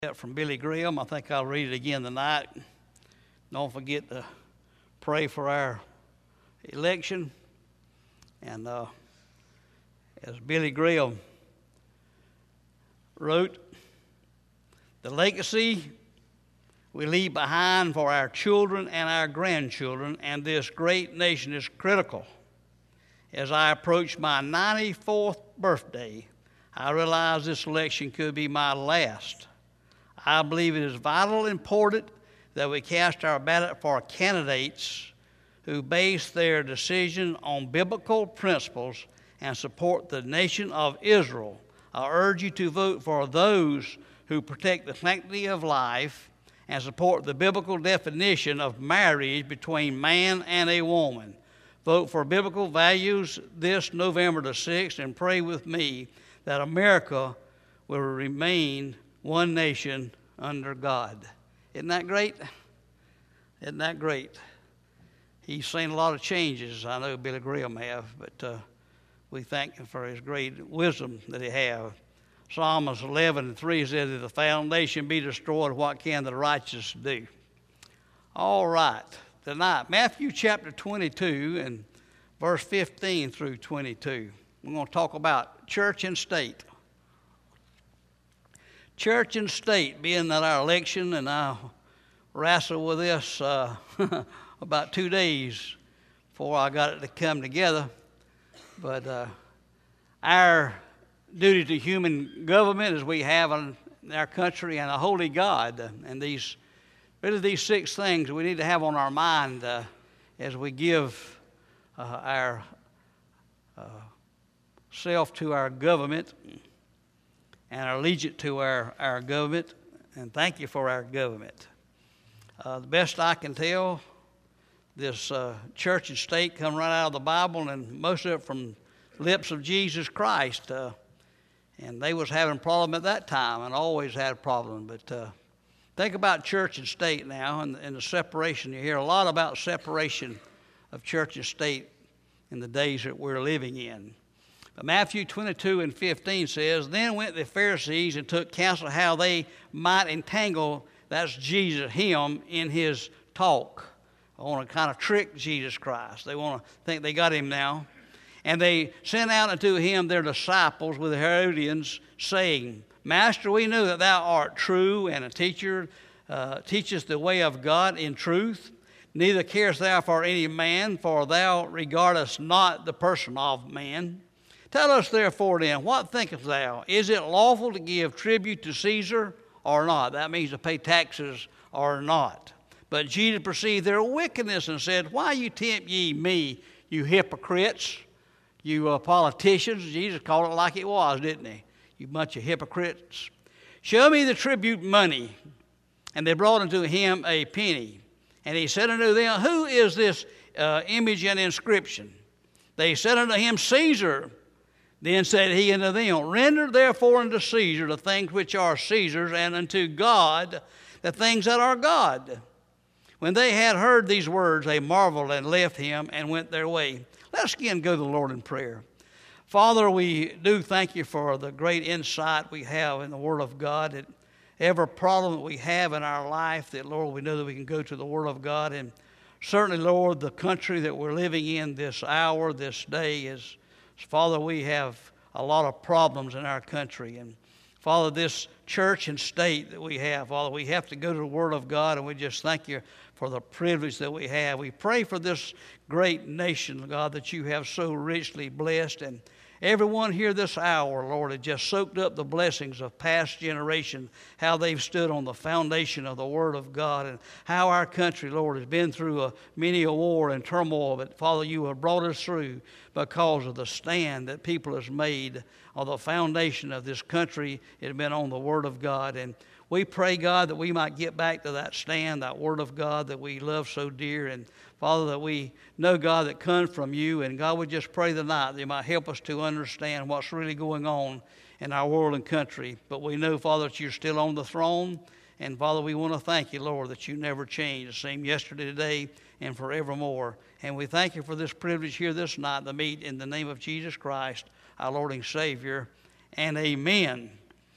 From Billy Graham. I think I'll read it again tonight. Don't forget to pray for our election. And as Billy Graham wrote, the legacy we leave behind for our children and our grandchildren and this great nation is critical. As I approach my 94th birthday, I realize this election could be my last. I believe it is vitally important that we cast our ballot for candidates who base their decision on biblical principles and support the nation of Israel. I urge you to vote for those who protect the sanctity of life and support the biblical definition of marriage between man and a woman. Vote for biblical values this November the 6th and pray with me that America will remain one nation under God. Isn't that great? Isn't that great? He's seen a lot of changes. I know Billy Graham have, but we thank him for his great wisdom that he have. Psalms 11:3 says, if the foundation be destroyed, what can the righteous do? All right, tonight, Matthew chapter 22 and verse 15 through 22. We're going to talk about church and state. Church and state, being that our election, and I wrestled with this about 2 days before I got it to come together. But our duty to human government as we have in our country and a holy God, and these 6 things we need to have on our mind as we give our self to our government and are allegiant to our government, and thank you for our government. The best I can tell, this church and state come right out of the Bible, and most of it from the lips of Jesus Christ. And they was having a problem at that time, and always had a problem. But think about church and state now, and the separation. You hear a lot about separation of church and state in the days that we're living in. But Matthew 22:15 says, then went the Pharisees and took counsel how they might entangle, that's Jesus, him, in his talk. They want to kind of trick Jesus Christ. They want to think they got him now. And they sent out unto him their disciples with the Herodians, saying, Master, we know that thou art true and a teacher, teachest the way of God in truth. Neither carest thou for any man, for thou regardest not the person of man. Tell us therefore then, what thinkest thou? Is it lawful to give tribute to Caesar or not? That means to pay taxes or not. But Jesus perceived their wickedness and said, why you tempt ye me, you hypocrites, you politicians? Jesus called it like it was, didn't he? You bunch of hypocrites. Show me the tribute money. And they brought unto him a penny. And he said unto them, who is this image and inscription? They said unto him, Caesar. Then said he unto them, render therefore unto Caesar the things which are Caesar's, and unto God the things that are God. When they had heard these words, they marveled and left him and went their way. Let's again go to the Lord in prayer. Father, we do thank you for the great insight we have in the Word of God. That every problem that we have in our life, that, Lord, we know that we can go to the Word of God. And certainly, Lord, the country that we're living in this hour, this day is, Father, we have a lot of problems in our country. And Father, this church and state that we have, Father, we have to go to the Word of God, and we just thank you for the privilege that we have. We pray for this great nation, God, that you have so richly blessed. And everyone here this hour, Lord, has just soaked up the blessings of past generations, how they've stood on the foundation of the Word of God, and how our country, Lord, has been through many a war and turmoil. But, Father, you have brought us through because of the stand that people have made on the foundation of this country. It has been on the Word of God. And we pray, God, that we might get back to that stand, that Word of God that we love so dear. And, Father, that we know, God, that comes from you. And, God, we just pray tonight that you might help us to understand what's really going on in our world and country. But we know, Father, that you're still on the throne. And, Father, we want to thank you, Lord, that you never change. The same yesterday, today, and forevermore. And we thank you for this privilege here this night to meet in the name of Jesus Christ, our Lord and Savior. And amen.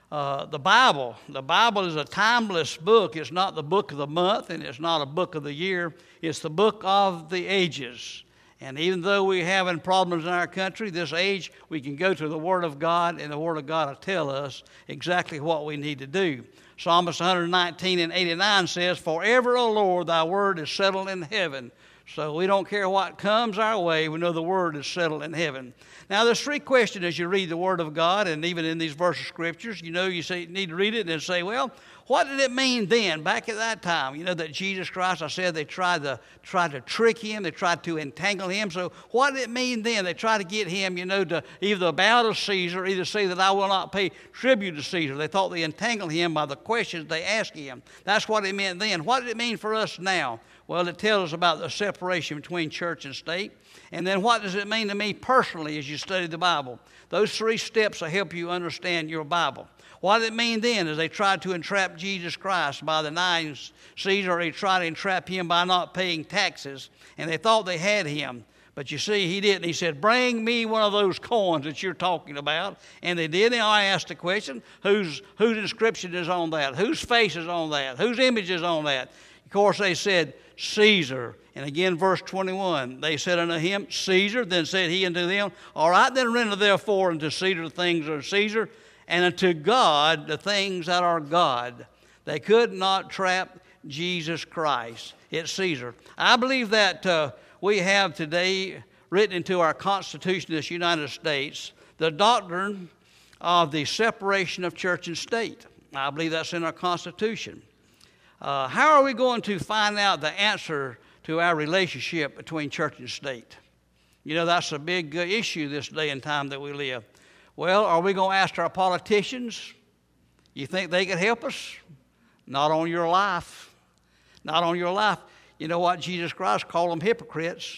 The Bible is a timeless book. It's not the book of the month, and it's not a book of the year. It's the book of the ages. And even though we're having problems in our country, this age, we can go to the Word of God, and the Word of God will tell us exactly what we need to do. Psalmist 119 and 89 says, "Forever, O Lord, thy word is settled in heaven." So we don't care what comes our way. We know the Word is settled in heaven. Now, there's three questions as you read the Word of God, and even in these verses of Scriptures. You need to read it and say, well, what did it mean then, back at that time? You know, that Jesus Christ, I said they tried to trick him. They tried to entangle him. So what did it mean then? They tried to get him, to either bow to Caesar, or either say that I will not pay tribute to Caesar. They thought they entangled him by the questions they asked him. That's what it meant then. What did it mean for us now? Well, it tells us about the separation between church and state. And then what does it mean to me personally as you study the Bible? Those three steps will help you understand your Bible. What did it mean then as they tried to entrap Jesus Christ by denying Caesar, or they tried to entrap him by not paying taxes, and they thought they had him. But you see, he didn't. He said, "Bring me one of those coins that you're talking about." And they did. And I asked the question, whose inscription is on that? Whose face is on that? Whose image is on that? Of course, they said, "Caesar." And again, verse 21, they said unto him, "Caesar." Then said he unto them, "All right, then render therefore unto Caesar the things that are Caesar, and unto God the things that are God." They could not trap Jesus Christ. It's Caesar. I believe that we have today written into our Constitution of this United States the doctrine of the separation of church and state. I believe that's in our Constitution. How are we going to find out the answer to our relationship between church and state? That's a big issue this day and time that we live. Well, are we going to ask our politicians? You think they could help us? Not on your life. Not on your life. You know what? Jesus Christ called them hypocrites.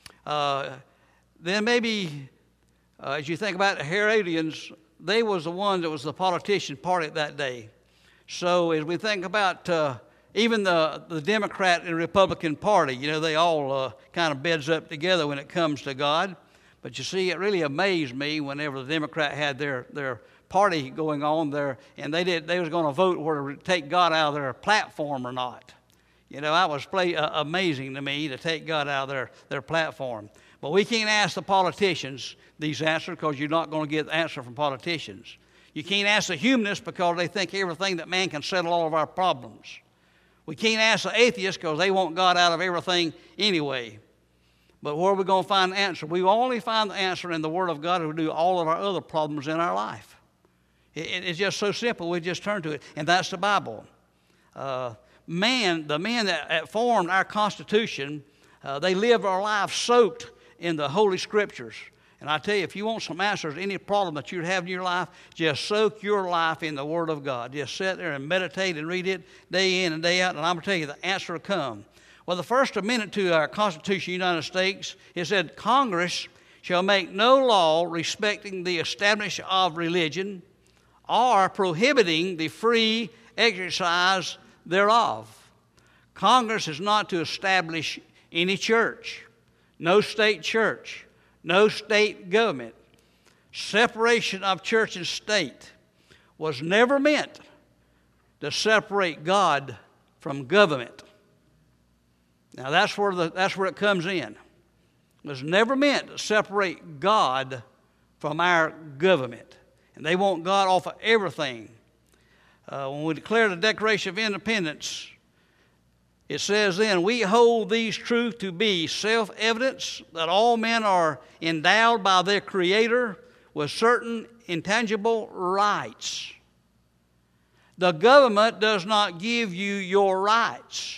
Then maybe, as you think about the Herodians, they was the one that was the politician party that day. So as we think about even the Democrat and Republican Party, they all kind of beds up together when it comes to God. But you see, it really amazed me whenever the Democrat had their party going on there, and they was going to vote whether to take God out of their platform or not. That was amazing to me, to take God out of their platform. But we can't ask the politicians these answers, because you're not going to get the answer from politicians. You can't ask the humanists because they think everything that man can settle all of our problems. We can't ask the atheists because they want God out of everything anyway. But where are we going to find the answer? We only find the answer in the Word of God, who will do all of our other problems in our life. It's just so simple. We just turn to it, and that's the Bible. The men that formed our Constitution, they lived our lives soaked in the Holy Scriptures. And I tell you, if you want some answers to any problem that you have in your life, just soak your life in the Word of God. Just sit there and meditate and read it day in and day out, and I'm going to tell you, the answer will come. Well, the first amendment to our Constitution of the United States, it said, "Congress shall make no law respecting the establishment of religion or prohibiting the free exercise thereof." Congress is not to establish any church, no state church, no state government. Separation of church and state was never meant to separate God from government. Now that's where it comes in. It was never meant to separate God from our government. And they want God off of everything. When we declare the Declaration of Independence, it says then, "We hold these truths to be self-evident, that all men are endowed by their Creator with certain intangible rights." The government does not give you your rights.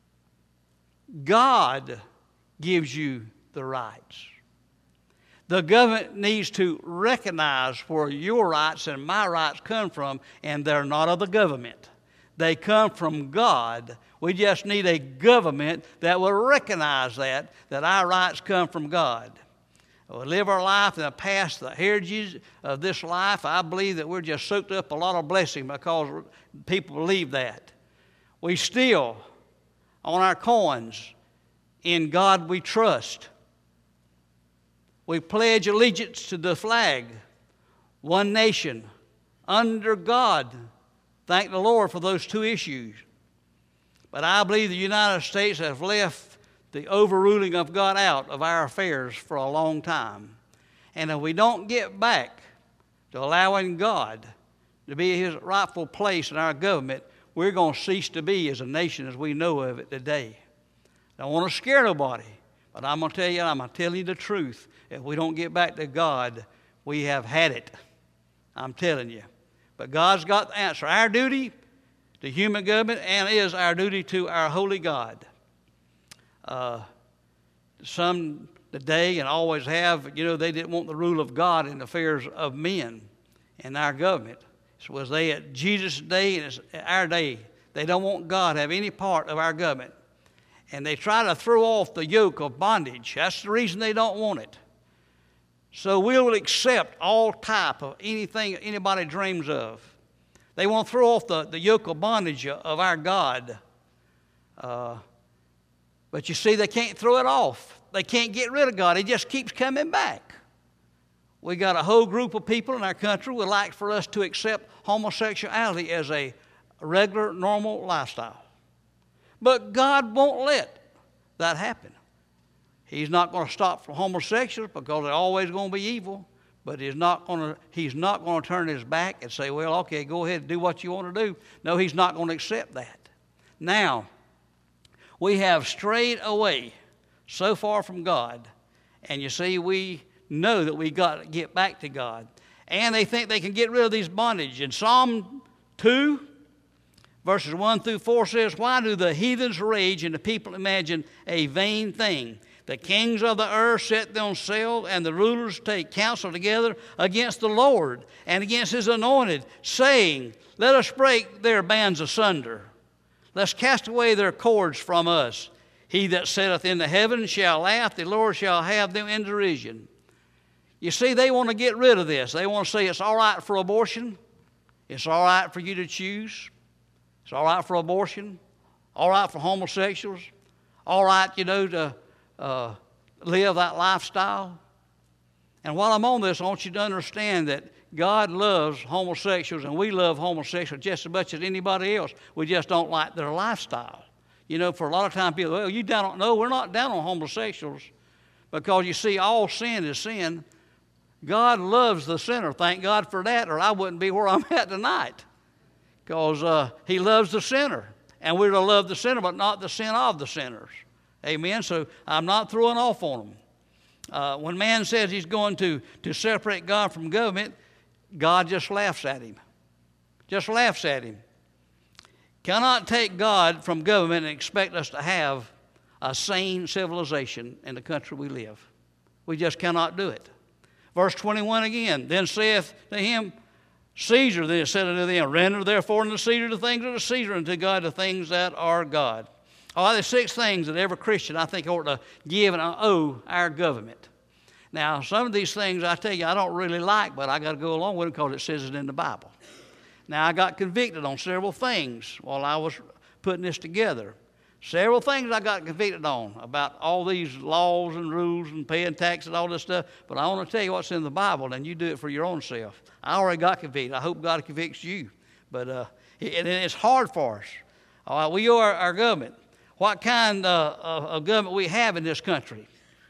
God gives you the rights. The government needs to recognize where your rights and my rights come from, and they're not of the government. They come from God. We just need a government that will recognize that our rights come from God. We live our life in the past, the heritage of this life. I believe that we're just soaked up a lot of blessing because people believe that. We still, on our coins, "In God we trust." We pledge allegiance to the flag, one nation, under God. Thank the Lord for those two issues. But I believe the United States has left the overruling of God out of our affairs for a long time. And if we don't get back to allowing God to be His rightful place in our government, we're going to cease to be as a nation as we know of it today. I don't want to scare nobody, but I'm going to tell you, I'm going to tell you the truth. If we don't get back to God, we have had it. I'm telling you. But God's got the answer. Our duty to human government and is our duty to our holy God. Some today and always have, they didn't want the rule of God in the affairs of men in our government. So was they at Jesus' day and it's our day. They don't want God to have any part of our government. And they try to throw off the yoke of bondage. That's the reason they don't want it. So we'll accept all type of anything anybody dreams of. They want to throw off the yoke of bondage of our God. But you see, they can't throw it off. They can't get rid of God. He just keeps coming back. We got a whole group of people in our country who would like for us to accept homosexuality as a regular, normal lifestyle. But God won't let that happen. He's not going to stop for homosexuals because they're always going to be evil. But he's not going to turn his back and say, well, okay, go ahead and do what you want to do. No, he's not going to accept that. Now, we have strayed away so far from God. And you see, we know that we got to get back to God. And they think they can get rid of these bondage. In Psalm 2, verses 1 through 4 says, why do the heathens rage and the people imagine a vain thing? The kings of the earth set themselves, and the rulers take counsel together against the Lord and against His anointed, saying, let us break their bands asunder. Let's cast away their cords from us. He that sitteth in the heavens shall laugh, the Lord shall have them in derision. You see, they want to get rid of this. They want to say it's all right for abortion. It's all right for you to choose. It's all right for abortion. All right for homosexuals. All right, to live that lifestyle. And while I'm on this, I want you to understand that God loves homosexuals, and we love homosexuals just as much as anybody else. We just don't like their lifestyle. For a lot of time people, well, you down on, no, we're not down on homosexuals, because you see, all sin is sin. God loves the sinner. Thank God for that, or I wouldn't be where I'm at tonight, because He loves the sinner, and we're to love the sinner, but not the sin of the sinners. Amen. So I'm not throwing off on them. When man says he's going to separate God from government, God just laughs at him. Just laughs at him. Cannot take God from government and expect us to have a sane civilization in the country we live. We just cannot do it. Verse 21 again, then saith to him, Caesar, then said unto them, render therefore unto Caesar the things that are Caesar, and to God the things that are God. Oh, there's 6 things that every Christian, I think, ought to give and owe our government. Now, some of these things, I tell you, I don't really like, but I got to go along with them because it says it in the Bible. Now, I got convicted on several things while I was putting this together. Several things I got convicted on about all these laws and rules and paying taxes and all this stuff. But I want to tell you what's in the Bible, and you do it for your own self. I already got convicted. I hope God convicts you. But it's hard for us. All right, we are our government. What kind of government we have in this country?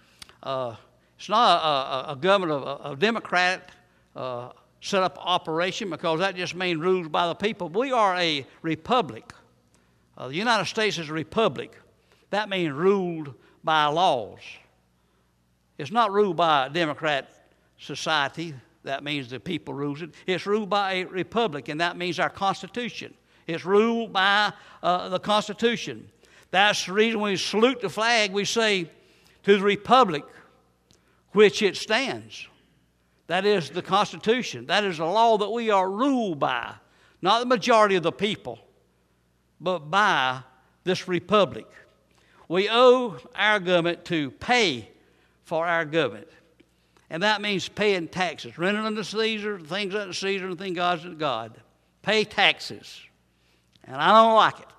It's not a government of Democrat set up operation, because that just means rules by the people. We are a republic. The United States is a republic. That means ruled by laws. It's not ruled by a Democrat society. That means the people rules it. It's ruled by a republic, and that means our Constitution. It's ruled by the Constitution. That's the reason when we salute the flag, we say, to the republic which it stands. That is the Constitution. That is the law that we are ruled by. Not the majority of the people, but by this republic. We owe our government to pay for our government. And that means paying taxes. Rendering unto Caesar, things unto Caesar, and things unto God. Pay taxes. And I don't like it.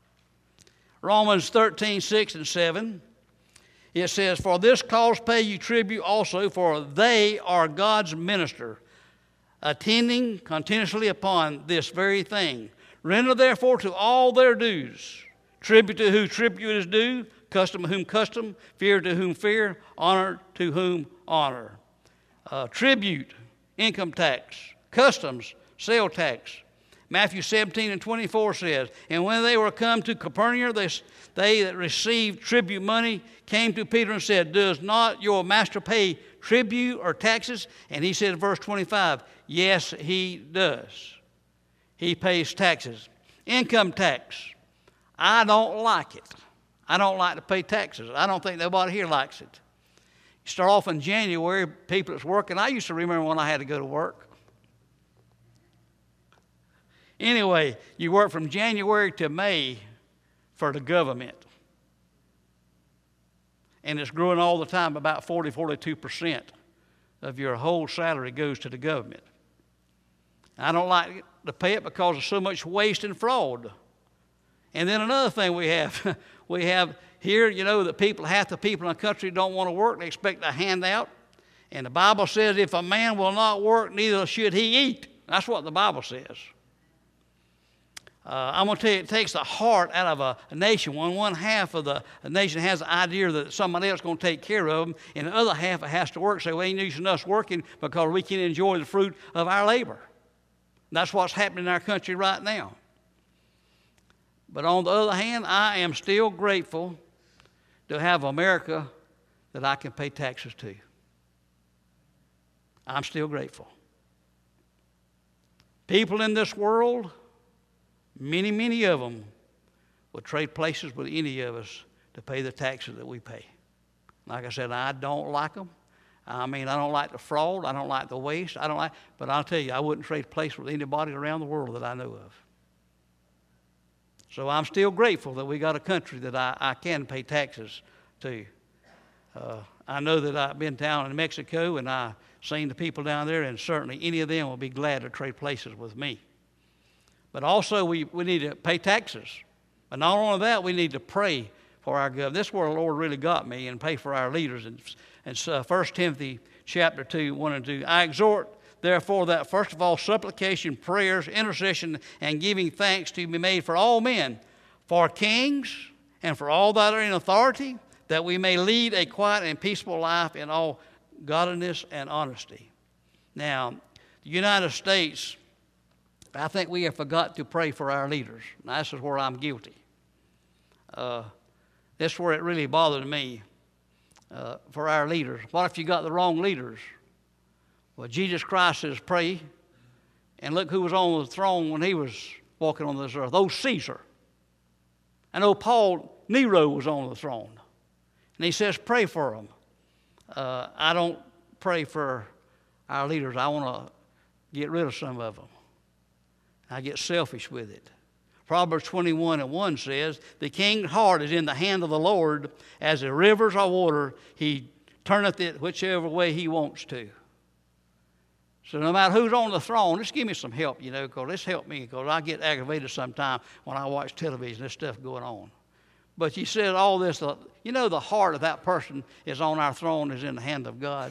Romans 13, 6 and 7, it says, for this cause pay you tribute also, for they are God's minister. attending continuously upon this very thing. Render therefore to all their dues, tribute to whom tribute is due, custom to whom custom, fear to whom fear, honor to whom honor. Tribute, income tax, customs, sale tax. Matthew 17:24 says, and when they were come to Capernaum, they that received tribute money came to Peter and said, does not your master pay tribute or taxes? And he said in verse 25, yes, he does. He pays taxes. Income tax. I don't like it. I don't like to pay taxes. I don't think nobody here likes it. You start off in January, people that's working. I used to remember when I had to go to work. Anyway, you work from January to May for the government. And it's growing all the time. About 42% of your whole salary goes to the government. I don't like to pay it because of so much waste and fraud. And then another thing we have here, that half the people in the country don't want to work. They expect a handout. And the Bible says if a man will not work, neither should he eat. That's what the Bible says. I'm going to tell you, it takes the heart out of a nation. One half of the nation has the idea that somebody else is going to take care of them, and the other half it has to work. So we ain't using us working because we can enjoy the fruit of our labor. And that's what's happening in our country right now. But on the other hand, I am still grateful to have America that I can pay taxes to. I'm still grateful. People in this world, many, many of them would trade places with any of us to pay the taxes that we pay. Like I said, I don't like them. I don't like the fraud. I don't like the waste. But I'll tell you, I wouldn't trade places with anybody around the world that I know of. So I'm still grateful that we got a country that I can pay taxes to. I know that I've been down in Mexico and I've seen the people down there, and certainly any of them will be glad to trade places with me. But also we need to pay taxes. But not only that, we need to pray for our government. This is where the Lord really got me, and pray for our leaders. And 1 Timothy chapter 2, 1 and 2. I exhort, therefore, that first of all supplication, prayers, intercession, and giving thanks to be made for all men, for kings, and for all that are in authority, that we may lead a quiet and peaceful life in all godliness and honesty. Now, the United States, I think we have forgot to pray for our leaders. Now, this is where I'm guilty. This is where it really bothered me, for our leaders. What if you got the wrong leaders? Well, Jesus Christ says pray, and look who was on the throne when he was walking on this earth. Old Caesar. And old Nero was on the throne. And he says pray for them. I don't pray for our leaders. I want to get rid of some of them. I get selfish with it. Proverbs 21:1 says, the king's heart is in the hand of the Lord, as the rivers are water, he turneth it whichever way he wants to. So no matter who's on the throne, just give me some help, because this helped me, because I get aggravated sometimes when I watch television, this stuff going on. But he said all this, the heart of that person is on our throne, is in the hand of God.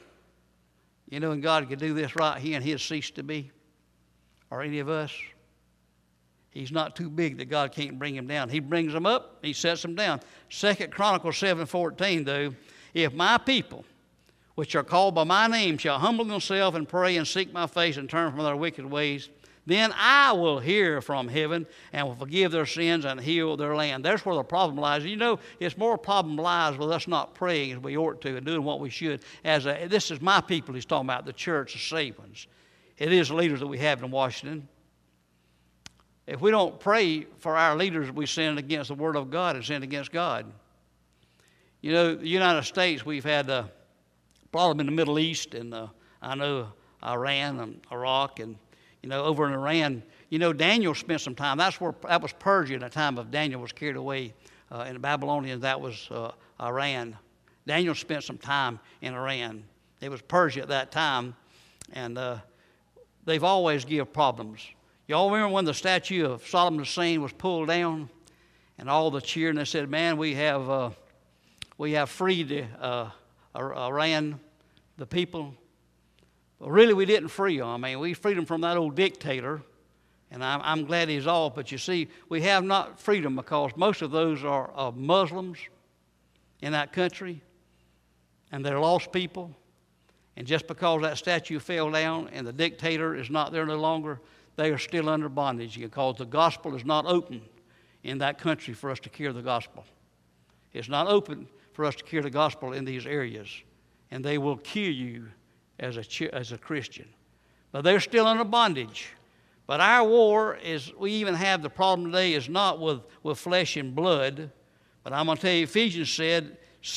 And God could do this right here, and he'd cease to be. Or any of us. He's not too big that God can't bring him down. He brings them up, he sets them down. 2 Chronicles 7:14, though, if my people, which are called by my name, shall humble themselves and pray and seek my face and turn from their wicked ways, then I will hear from heaven and will forgive their sins and heal their land. There's where the problem lies. It's more problem lies with us not praying as we ought to and doing what we should. This is my people he's talking about, the church, the saved ones. It is the leaders that we have in Washington. If we don't pray for our leaders, we sin against the Word of God and sin against God. The United States, we've had a problem in the Middle East, and I know Iran and Iraq, and over in Iran, Daniel spent some time. That was Persia in the time of Daniel was carried away in the Babylonians. That was Iran. Daniel spent some time in Iran. It was Persia at that time, and they've always give problems. Y'all remember when the statue of Solomon Hussein was pulled down, and all the cheering? They said, "Man, we have freed Iran, the people." Well, really, we didn't free them. I mean, we freed them from that old dictator, and I'm glad he's off. But you see, we have not freed them because most of those are Muslims in that country, and they're lost people. And just because that statue fell down and the dictator is not there no longer, they are still under bondage because the gospel is not open in that country for us to carry the gospel. It's not open for us to carry the gospel in these areas, and they will kill you as a Christian. But they're still under bondage. But our war is, we even have the problem today is not with flesh and blood, but I'm going to tell you, Ephesians said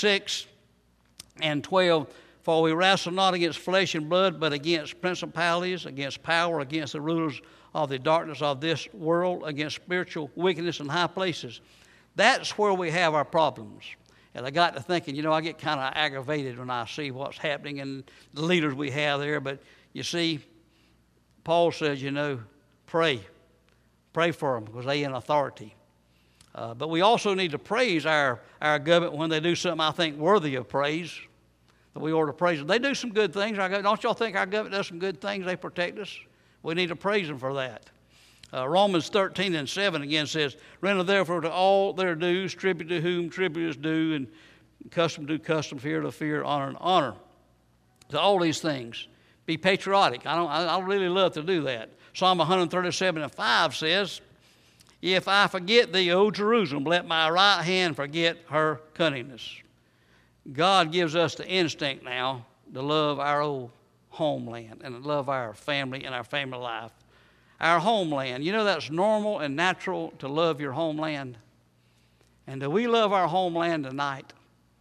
6:12, for we wrestle not against flesh and blood, but against principalities, against power, against the rulers of the darkness of this world, against spiritual wickedness in high places. That's where we have our problems. And I got to thinking, I get kind of aggravated when I see what's happening and the leaders we have there. But you see, Paul says, pray. Pray for them because they're in authority. But we also need to praise our government when they do something I think worthy of praise. That we ought to praise them. They do some good things. Don't y'all think our government does some good things? They protect us. We need to praise them for that. Romans 13:7 again says, render therefore to all their dues, tribute to whom tribute is due, and custom to custom, fear to fear, honor to honor. To all these things. Be patriotic. I really love to do that. Psalm 137:5 says, if I forget thee, O Jerusalem, let my right hand forget her cunningness. God gives us the instinct now to love our old homeland and to love our family and our family life. Our homeland. That's normal and natural to love your homeland. And do we love our homeland tonight?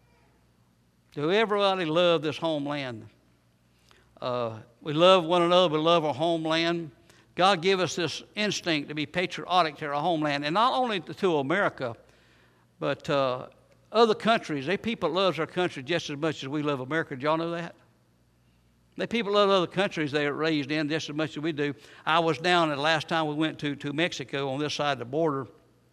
Do everybody love this homeland? We love one another. We love our homeland. God gave us this instinct to be patriotic to our homeland. And not only to America, but other countries. People love our country just as much as we love America. Did y'all know that? People love other countries they are raised in just as much as we do. I was down the last time we went to Mexico on this side of the border.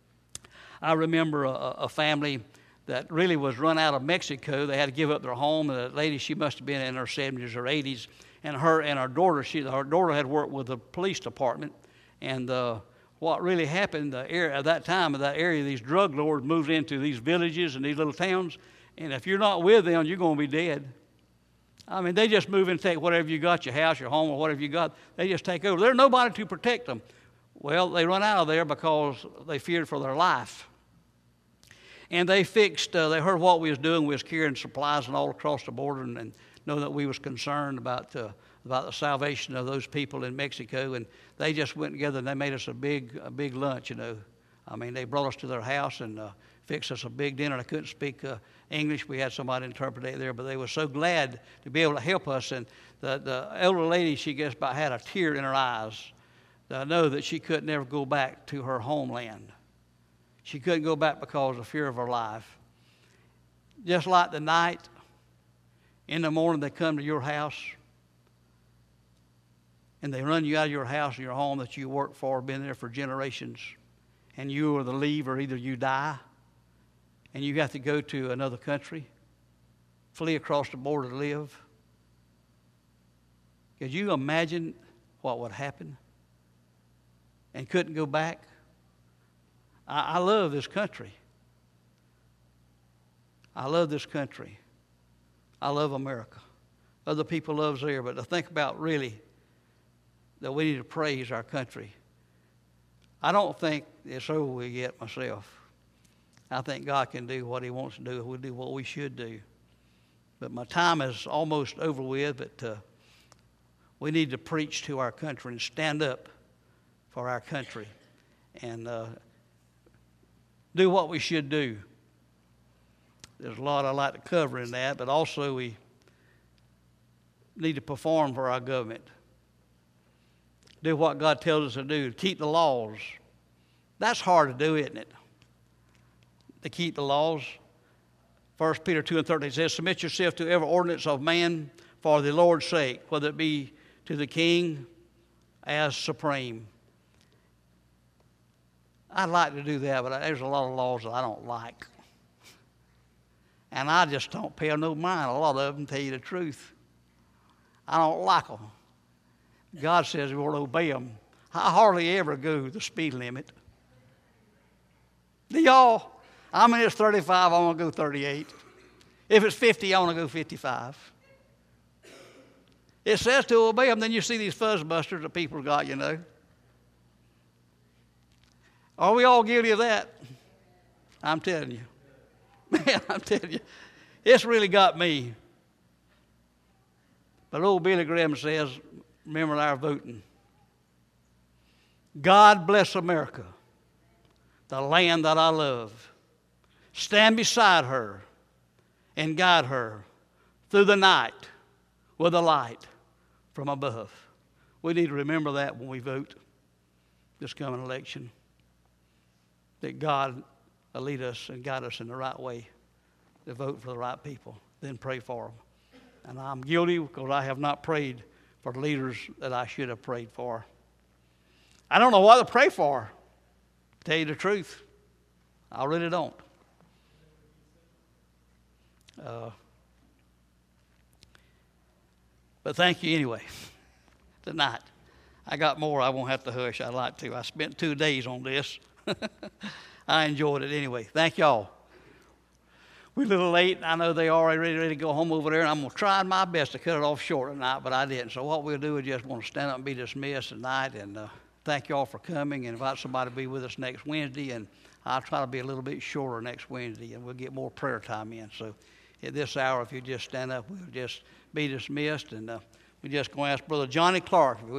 I remember a family that really was run out of Mexico. They had to give up their home. The lady, she must have been in her 70s or 80s. And her daughter, her daughter had worked with the police department. And what really happened at that time, in that area, these drug lords moved into these villages and these little towns. And if you're not with them, you're going to be dead. I mean, they just move in and take whatever you got, your house, your home, or whatever you got. They just take over. There's nobody to protect them. Well, they run out of there because they feared for their life. And they heard what we was doing. We was carrying supplies and all across the border and know that we was concerned about the salvation of those people in Mexico. And they just went together and they made us a big lunch, I mean, they brought us to their house and fixed us a big dinner. I couldn't speak English. We had somebody interpret it there, but they were so glad to be able to help us. And the elder lady, she just about had a tear in her eyes. I know that she could never go back to her homeland. She couldn't go back because of fear of her life. Just like the night, in the morning they come to your house and they run you out of your house and your home that you worked for, been there for generations, and you are the leave or either you die and you have to go to another country, flee across the border to live. Could you imagine what would happen? And couldn't go back? I love this country. I love this country. I love America. Other people love there, but to think about really that we need to praise our country. I don't think it's over with yet myself. I think God can do what He wants to do. We'll do what we should do. But my time is almost over with, but we need to preach to our country and stand up for our country and do what we should do. There's a lot I'd like to cover in that, but also we need to perform for our government. Do what God tells us to do, keep the laws. That's hard to do, isn't it? To keep the laws. 1 Peter 2:13 says, submit yourself to every ordinance of man for the Lord's sake, whether it be to the king as supreme. I'd like to do that, but there's a lot of laws that I don't like. And I just don't pay no mind. A lot of them, tell you the truth. I don't like them. God says we want to obey Him. I hardly ever go the speed limit. Do y'all? I mean, it's 35, I want to go 38. If it's 50, I want to go 55. It says to obey Him. Then you see these fuzzbusters that people got, you know. Are we all guilty of that? I'm telling you. Man, I'm telling you. It's really got me. But old Billy Graham says, remember our voting. God bless America, the land that I love. Stand beside her and guide her through the night with a light from above. We need to remember that when we vote this coming election, that God will lead us and guide us in the right way to vote for the right people, then pray for them. And I'm guilty because I have not prayed for the leaders that I should have prayed for. I don't know what to pray for, to tell you the truth. I really don't. But thank you anyway. Tonight, I got more. I won't have to hush. I'd like to. I spent 2 days on this. I enjoyed it anyway. Thank y'all. We're a little late. I know they already ready to go home over there, and I'm going to try my best to cut it off short tonight, but I didn't. So what we'll do is just want to stand up and be dismissed tonight, and thank y'all for coming, and invite somebody to be with us next Wednesday, and I'll try to be a little bit shorter next Wednesday, and we'll get more prayer time in. So at this hour, if you just stand up, we'll just be dismissed, and we're just going to ask Brother Johnny Clark.